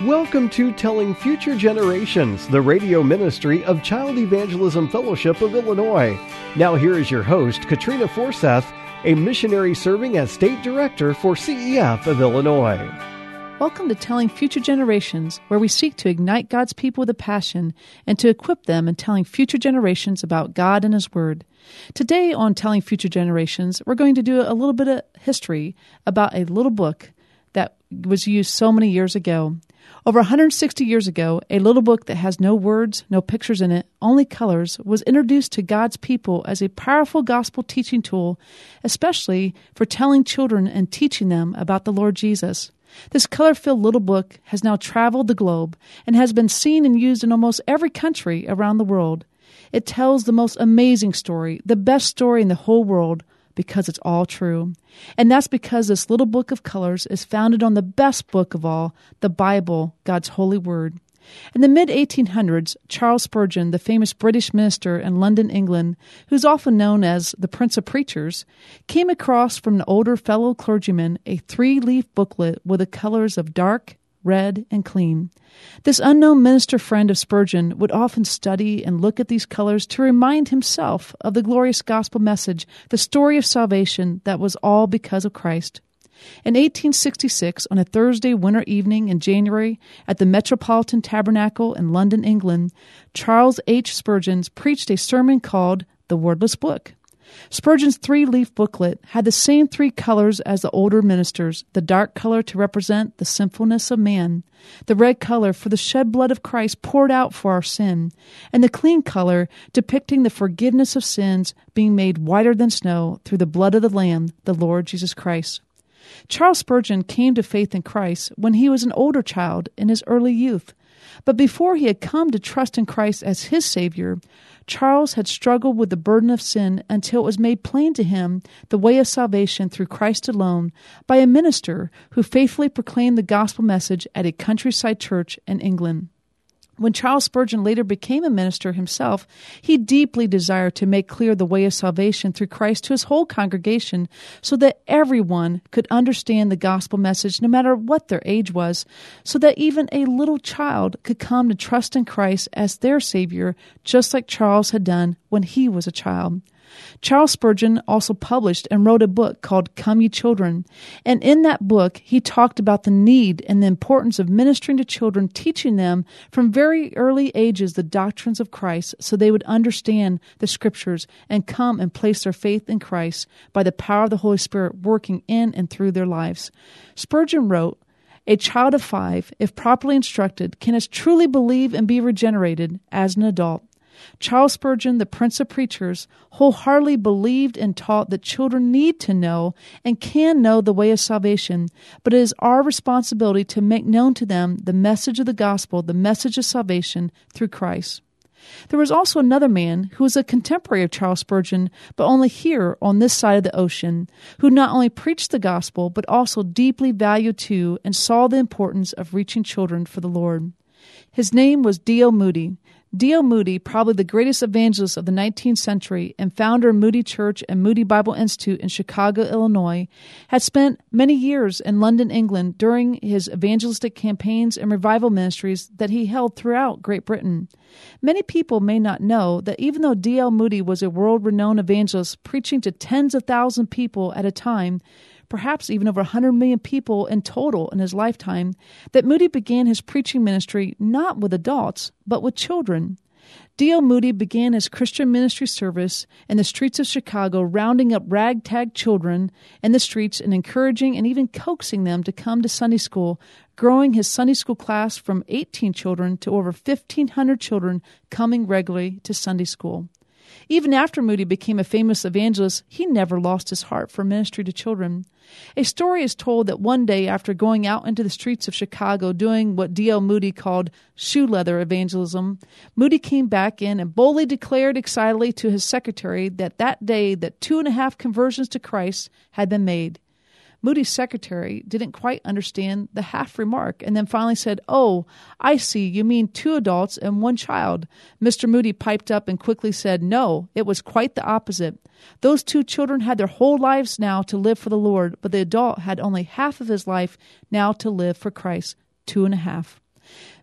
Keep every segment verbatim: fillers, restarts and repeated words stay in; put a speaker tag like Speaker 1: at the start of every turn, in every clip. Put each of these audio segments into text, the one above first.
Speaker 1: Welcome to Telling Future Generations, the radio ministry of Child Evangelism Fellowship of Illinois. Now here is your host, Katrina Forseth, a missionary serving as State Director for C E F of Illinois.
Speaker 2: Welcome to Telling Future Generations, where we seek to ignite God's people with a passion and to equip them in telling future generations about God and His Word. Today on Telling Future Generations, we're going to do a little bit of history about a little book that was used so many years ago. Over one hundred sixty years ago, a little book that has no words, no pictures in it, only colors, was introduced to God's people as a powerful gospel teaching tool, especially for telling children and teaching them about the Lord Jesus. This color-filled little book has now traveled the globe and has been seen and used in almost every country around the world. It tells the most amazing story, the best story in the whole world, because it's all true. And that's because this little book of colors is founded on the best book of all, the Bible, God's holy word. In the mid eighteen hundreds, Charles Spurgeon, the famous British minister in London, England, who's often known as the Prince of Preachers, came across from an older fellow clergyman a three-leaf booklet with the colors of dark, red, and clean. This unknown minister friend of Spurgeon would often study and look at these colors to remind himself of the glorious gospel message, the story of salvation that was all because of Christ. In eighteen sixty-six, on a Thursday winter evening in January at the Metropolitan Tabernacle in London, England, Charles H. Spurgeon preached a sermon called The Wordless Book. Spurgeon's three-leaf booklet had the same three colors as the older ministers, the dark color to represent the sinfulness of man, the red color for the shed blood of Christ poured out for our sin, and the clean color depicting the forgiveness of sins being made whiter than snow through the blood of the Lamb, the Lord Jesus Christ. Charles Spurgeon came to faith in Christ when he was an older child in his early youth. But before he had come to trust in Christ as his Savior, Charles had struggled with the burden of sin until it was made plain to him the way of salvation through Christ alone by a minister who faithfully proclaimed the gospel message at a countryside church in England. When Charles Spurgeon later became a minister himself, he deeply desired to make clear the way of salvation through Christ to his whole congregation so that everyone could understand the gospel message no matter what their age was, so that even a little child could come to trust in Christ as their Savior, just like Charles had done when he was a child. Charles Spurgeon also published and wrote a book called Come Ye Children, and in that book he talked about the need and the importance of ministering to children, teaching them from very early ages the doctrines of Christ so they would understand the Scriptures and come and place their faith in Christ by the power of the Holy Spirit working in and through their lives. Spurgeon wrote, "A child of five, if properly instructed, can as truly believe and be regenerated as an adult." Charles Spurgeon, the Prince of Preachers, wholeheartedly believed and taught that children need to know and can know the way of salvation, but it is our responsibility to make known to them the message of the gospel, the message of salvation through Christ. There was also another man who was a contemporary of Charles Spurgeon, but only here on this side of the ocean, who not only preached the gospel, but also deeply valued too and saw the importance of reaching children for the Lord. His name was D L Moody. D L Moody, probably the greatest evangelist of the nineteenth century and founder of Moody Church and Moody Bible Institute in Chicago, Illinois, had spent many years in London, England during his evangelistic campaigns and revival ministries that he held throughout Great Britain. Many people may not know that even though D L Moody was a world-renowned evangelist preaching to tens of thousands of people at a time, perhaps even over one hundred million people in total in his lifetime, that Moody began his preaching ministry not with adults, but with children. D L Moody began his Christian ministry service in the streets of Chicago, rounding up ragtag children in the streets and encouraging and even coaxing them to come to Sunday school, growing his Sunday school class from eighteen children to over fifteen hundred children coming regularly to Sunday school. Even after Moody became a famous evangelist, he never lost his heart for ministry to children. A story is told that one day after going out into the streets of Chicago doing what D L Moody called shoe leather evangelism, Moody came back in and boldly declared excitedly to his secretary that that day that two and a half conversions to Christ had been made. Moody's secretary didn't quite understand the half remark and then finally said, "Oh, I see, you mean two adults and one child." Mister Moody piped up and quickly said, "No, it was quite the opposite. Those two children had their whole lives now to live for the Lord, but the adult had only half of his life now to live for Christ, two and a half."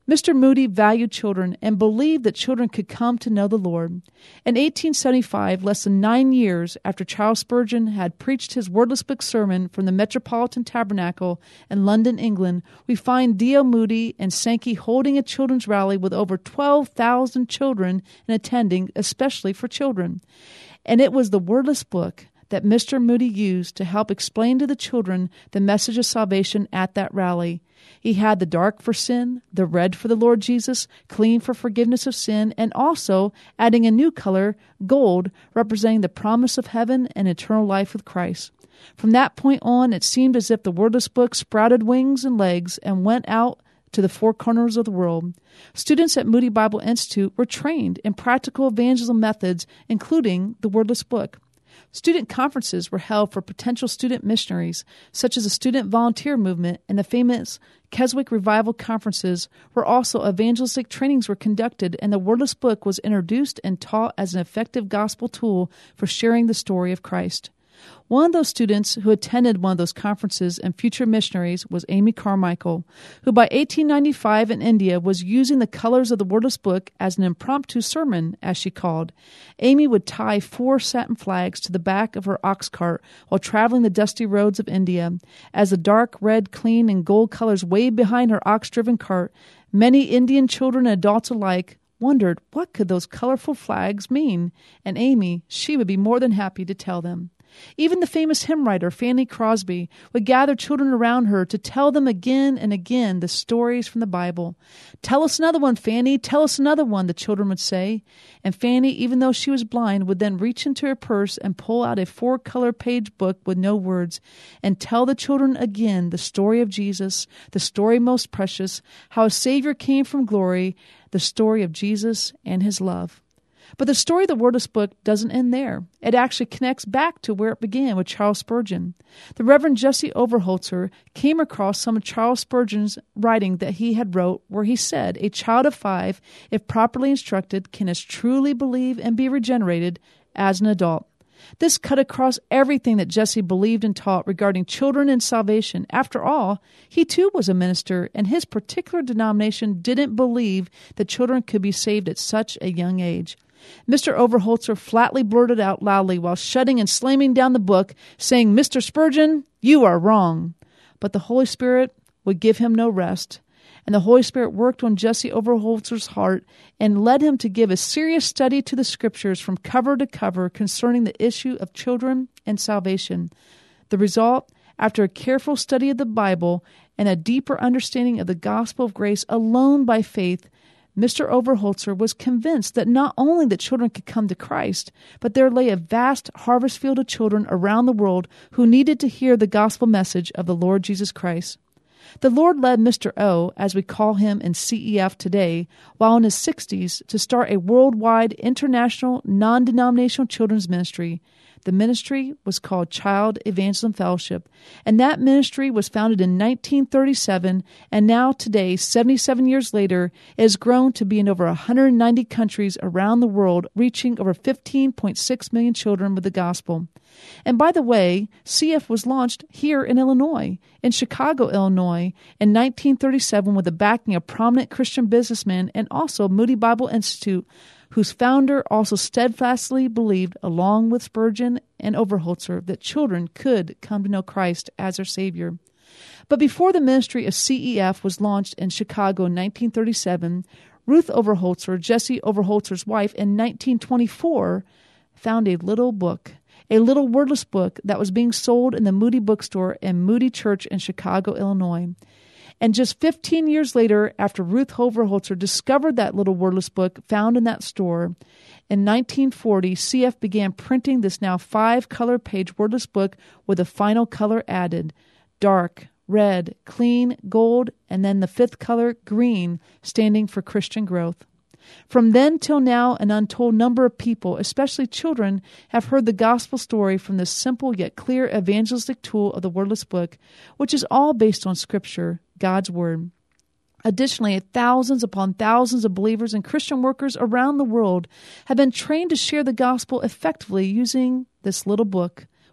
Speaker 2: Mister Moody valued children and believed that children could come to know the Lord. In eighteen seventy-five, less than nine years after Charles Spurgeon had preached his wordless book sermon from the Metropolitan Tabernacle in London, England, we find D L Moody and Sankey holding a children's rally with over twelve thousand children in attending, especially for children. And it was the wordless book that Mister Moody used to help explain to the children the message of salvation at that rally. He had the dark for sin, the red for the Lord Jesus, clean for forgiveness of sin, and also adding a new color, gold, representing the promise of heaven and eternal life with Christ. From that point on, it seemed as if the wordless book sprouted wings and legs and went out to the four corners of the world. Students at Moody Bible Institute were trained in practical evangelism methods, including the wordless book. Student conferences were held for potential student missionaries, such as the Student Volunteer Movement and the famous Keswick Revival Conferences, where also evangelistic trainings were conducted, and the wordless book was introduced and taught as an effective gospel tool for sharing the story of Christ. One of those students who attended one of those conferences and future missionaries was Amy Carmichael, who by eighteen ninety-five in India was using the colors of the wordless book as an impromptu sermon, as she called. Amy would tie four satin flags to the back of her ox cart while traveling the dusty roads of India. As the dark red, clean, and gold colors waved behind her ox-driven cart, many Indian children and adults alike wondered what could those colorful flags mean, and Amy, she would be more than happy to tell them. Even the famous hymn writer Fanny Crosby would gather children around her to tell them again and again the stories from the Bible. "Tell us another one, Fanny. Tell us another one," the children would say. And Fanny, even though she was blind, would then reach into her purse and pull out a four-color page book with no words and tell the children again the story of Jesus, the story most precious, how a Savior came from glory, the story of Jesus and his love. But the story of the wordless book doesn't end there. It actually connects back to where it began with Charles Spurgeon. The Reverend Jesse Overholzer came across some of Charles Spurgeon's writing that he had wrote, where he said, "A child of five, if properly instructed, can as truly believe and be regenerated as an adult." This cut across everything that Jesse believed and taught regarding children and salvation. After all, he too was a minister, and his particular denomination didn't believe that children could be saved at such a young age. Mister Overholzer flatly blurted out loudly while shutting and slamming down the book, saying, "Mister Spurgeon, you are wrong." But the Holy Spirit would give him no rest, and the Holy Spirit worked on Jesse Overholzer's heart and led him to give a serious study to the Scriptures from cover to cover concerning the issue of children and salvation. The result, after a careful study of the Bible and a deeper understanding of the gospel of grace alone by faith, Mister Overholzer was convinced that not only that children could come to Christ, but there lay a vast harvest field of children around the world who needed to hear the gospel message of the Lord Jesus Christ. The Lord led Mister O, as we call him in C E F today, while in his sixties, to start a worldwide, international, non-denominational children's ministry. The ministry was called Child Evangelism Fellowship, and that ministry was founded in nineteen thirty-seven, and now today, seventy-seven years later, it has grown to be in over one hundred ninety countries around the world, reaching over fifteen point six million children with the gospel. And by the way, C F was launched here in Illinois, in Chicago, Illinois, in nineteen thirty-seven with the backing of prominent Christian businessmen and also Moody Bible Institute, whose founder also steadfastly believed, along with Spurgeon and Overholzer, that children could come to know Christ as their Savior. But before the ministry of C E F was launched in Chicago in nineteen thirty-seven, Ruth Overholzer, Jesse Overholzer's wife, in nineteen twenty-four, found a little book, a little wordless book that was being sold in the Moody bookstore in Moody Church in Chicago, Illinois. And just fifteen years later, after Ruth Overholzer discovered that little wordless book found in that store, in nineteen forty, C F began printing this now five-color page wordless book with a final color added, dark, red, clean, gold, and then the fifth color, green, standing for Christian growth. From then till now, an untold number of people, especially children, have heard the gospel story from this simple yet clear evangelistic tool of the wordless book, which is all based on Scripture, God's Word. Additionally, thousands upon thousands of believers and Christian workers around the world have been trained to share the gospel effectively using this little book,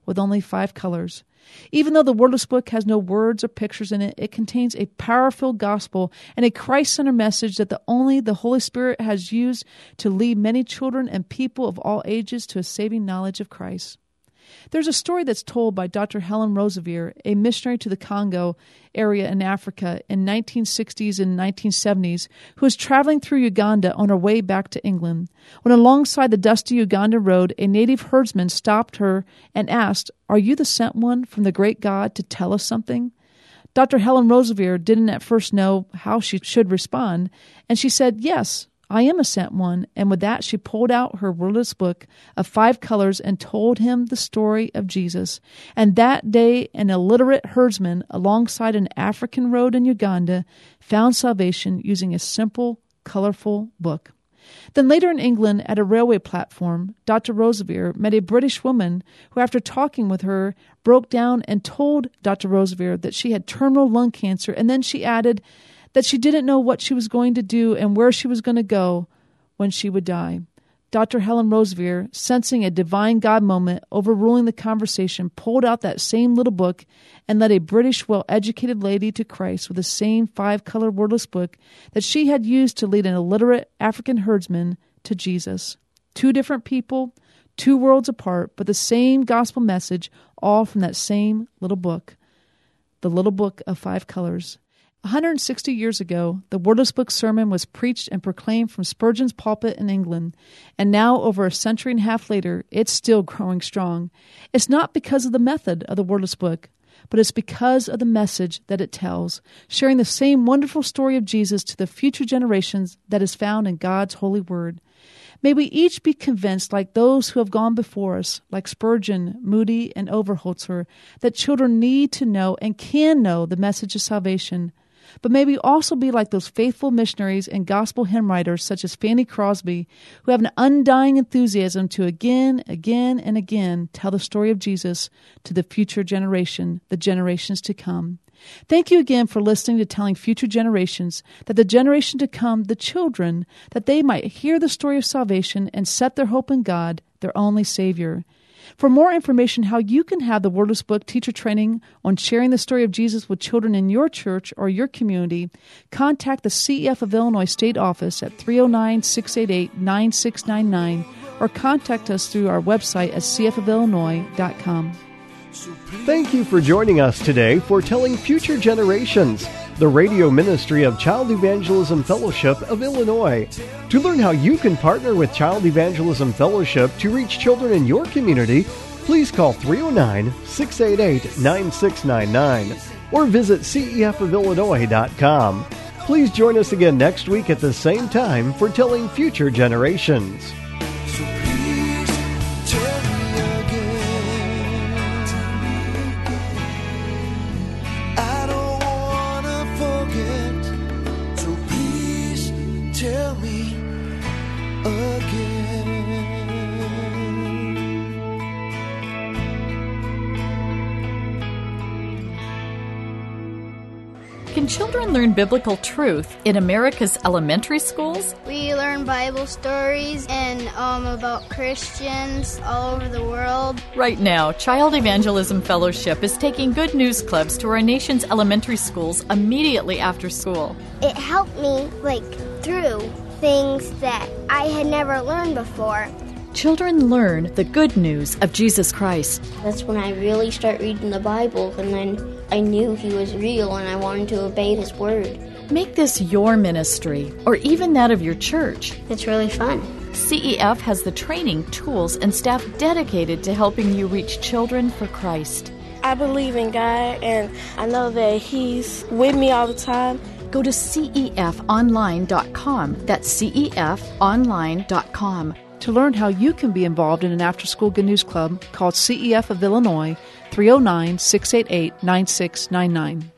Speaker 2: with only five colors. Even though the wordless book has no words or pictures in it, it contains a powerful gospel and a Christ-centered message that the only the Holy Spirit has used to lead many children and people of all ages to a saving knowledge of Christ. There's a story that's told by Doctor Helen Roseveare, a missionary to the Congo area in Africa in nineteen sixties and nineteen seventies, who was traveling through Uganda on her way back to England. When alongside the dusty Uganda road, a native herdsman stopped her and asked, "Are you the sent one from the great God to tell us something?" Doctor Helen Roseveare didn't at first know how she should respond, and she said, "Yes, I am a sent one," and with that she pulled out her wordless book of five colors and told him the story of Jesus. And that day an illiterate herdsman alongside an African road in Uganda found salvation using a simple, colorful book. Then later in England, at a railway platform, Doctor Roseveare met a British woman who, after talking with her, broke down and told Doctor Roseveare that she had terminal lung cancer, and then she added that she didn't know what she was going to do and where she was going to go when she would die. Doctor Helen Roseveare, sensing a divine God moment overruling the conversation, pulled out that same little book and led a British well-educated lady to Christ with the same five-color wordless book that she had used to lead an illiterate African herdsman to Jesus. Two different people, two worlds apart, but the same gospel message, all from that same little book, the little book of five colors. one hundred sixty years ago, the Wordless Book sermon was preached and proclaimed from Spurgeon's pulpit in England, and now, over a century and a half later, it's still growing strong. It's not because of the method of the Wordless Book, but it's because of the message that it tells, sharing the same wonderful story of Jesus to the future generations that is found in God's holy word. May we each be convinced, like those who have gone before us, like Spurgeon, Moody, and Overholzer, that children need to know and can know the message of salvation. But may we also be like those faithful missionaries and gospel hymn writers such as Fanny Crosby, who have an undying enthusiasm to again, again, and again tell the story of Jesus to the future generation, the generations to come. Thank you again for listening to Telling Future Generations, that the generation to come, the children, that they might hear the story of salvation and set their hope in God, their only Savior. For more information how you can have the Wordless Book teacher training on sharing the story of Jesus with children in your church or your community, contact the C E F of Illinois State Office at three oh nine, six eight eight, nine six nine nine or contact us through our website at c f of illinois dot com.
Speaker 1: Thank you for joining us today for Telling Future Generations, the radio ministry of Child Evangelism Fellowship of Illinois. To learn how you can partner with Child Evangelism Fellowship to reach children in your community, please call three oh nine, six eight eight, nine six nine nine or visit c e f of illinois dot com. Please join us again next week at the same time for Telling Future Generations.
Speaker 3: Can children learn biblical truth in America's elementary schools?
Speaker 4: We learn Bible stories and um, about Christians all over the world.
Speaker 3: Right now, Child Evangelism Fellowship is taking Good News Clubs to our nation's elementary schools immediately after school.
Speaker 4: It helped me, like, through things that I had never learned before.
Speaker 3: Children learn the good news of Jesus Christ.
Speaker 5: That's when I really start reading the Bible, and then I knew He was real and I wanted to obey His word.
Speaker 3: Make this your ministry, or even that of your church.
Speaker 5: It's really fun.
Speaker 3: C E F has the training, tools, and staff dedicated to helping you reach children for Christ.
Speaker 6: I believe in God, and I know that He's with me all the time.
Speaker 3: Go to C E F online dot com. That's C E F online dot com.
Speaker 2: To learn how you can be involved in an after-school Good News Club, call C E F of Illinois, three oh nine, six eight eight, nine six nine nine.